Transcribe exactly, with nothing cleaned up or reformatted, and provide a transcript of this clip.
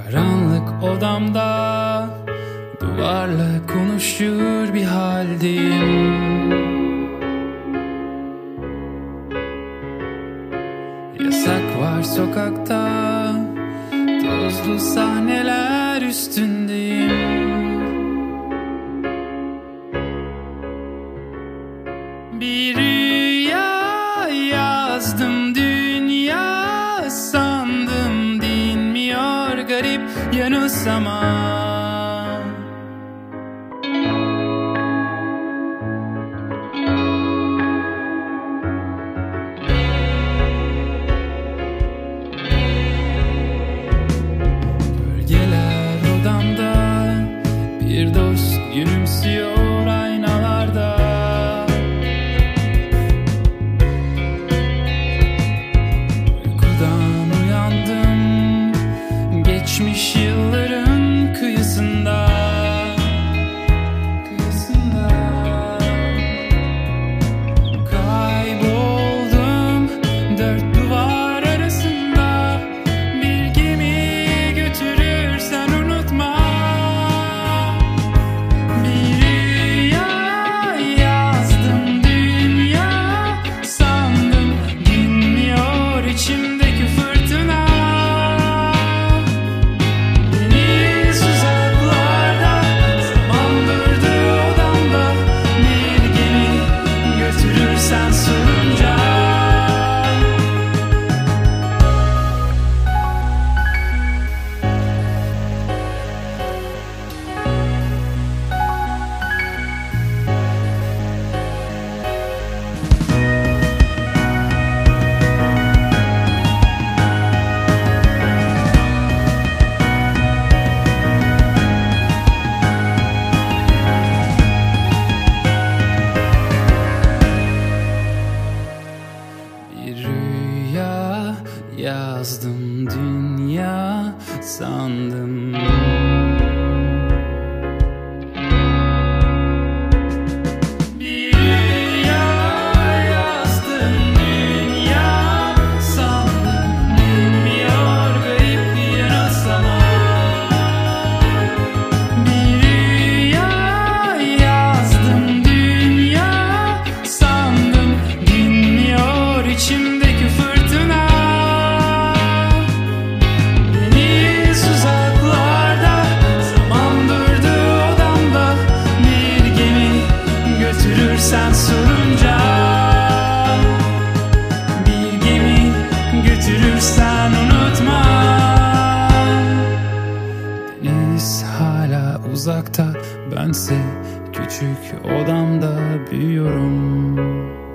Karanlık odamda duvarla konuşur bir haldeyim. Yasak var sokakta, tozlu sahneler üstündeyim. Bir rüya yazdım, dünya sandım, dinmiyor garip yanılsama. Gölgeler odamda, bir dost gülümsüyor aynalarda. Geçmiş yılların kıyısında, kıyısında kayboldum dört duvar arasında. Bir gemi götürürsen unutma. Bir rüya yazdım, dünya sandım, dinmiyor içimdeki fırtına. Sen sorunca rüya yazdım, dünya sandım. Bir rüya yazdım, dünya sandım, dinmiyor garip yanılsama. Bir rüya yazdım, dünya sandım, dinmiyor içimdeki fırtına. Deniz uzaklarda, zaman durdu odamda. Bir gemi götürürsen sorunca, bir gemi götürürsen unutma. Deniz hala uzakta, bense küçük odamda büyüyorum.